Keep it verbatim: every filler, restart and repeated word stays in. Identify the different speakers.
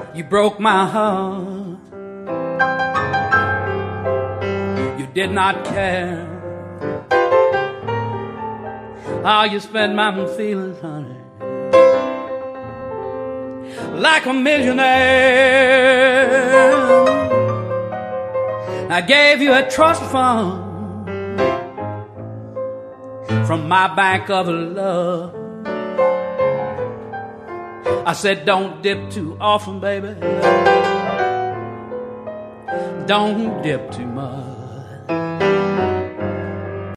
Speaker 1: You broke my heart. You did not care how you spent my feelings, honey. Like a millionaire, I gave you a trust fund from my bank of love. I said, don't dip too often, baby. Don't dip too much.